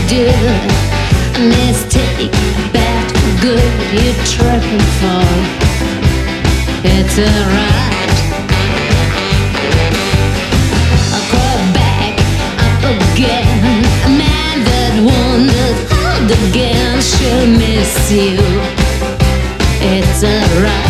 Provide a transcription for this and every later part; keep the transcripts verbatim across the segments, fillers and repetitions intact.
do a mistake, bad, good, you're tripping for. It's alright. I'll crawl back up again. A man that wandered out again should miss you. It's alright.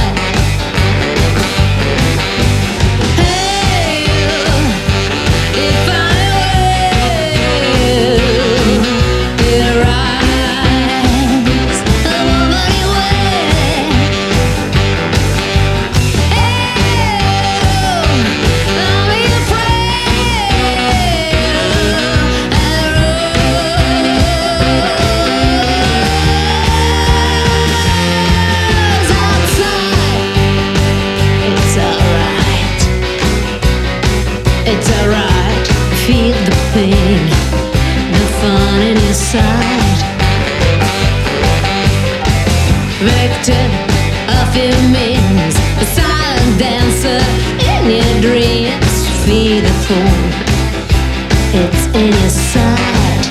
It's alright, feel the pain, the fun in your side. Victim of your means, a silent dancer in your dreams. Feel the thorn, it's in your side.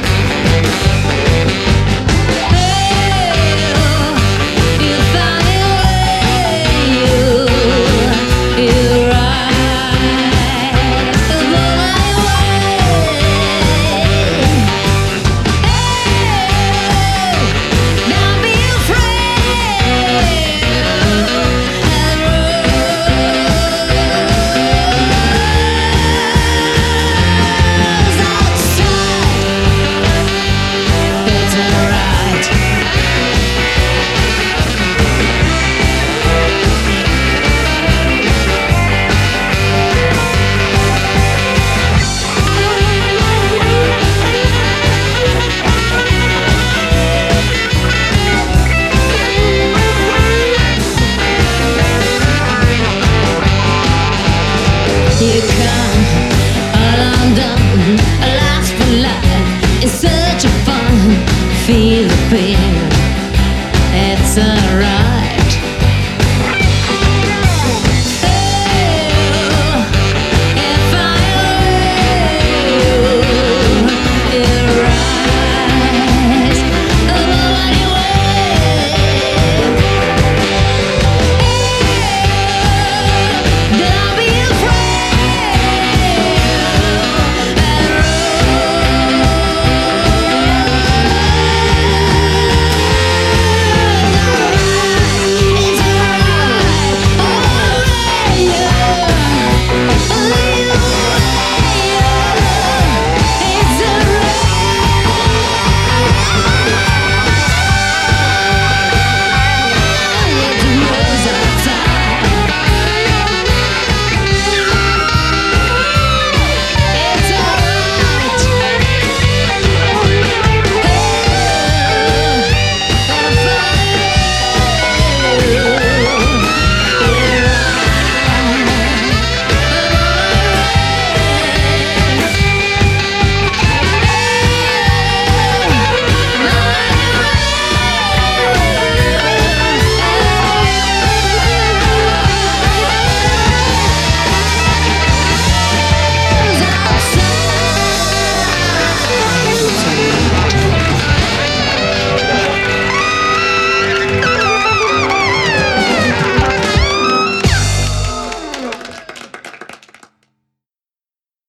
You come all undone, a last for life in search of fun. Feel the pain, it's alright.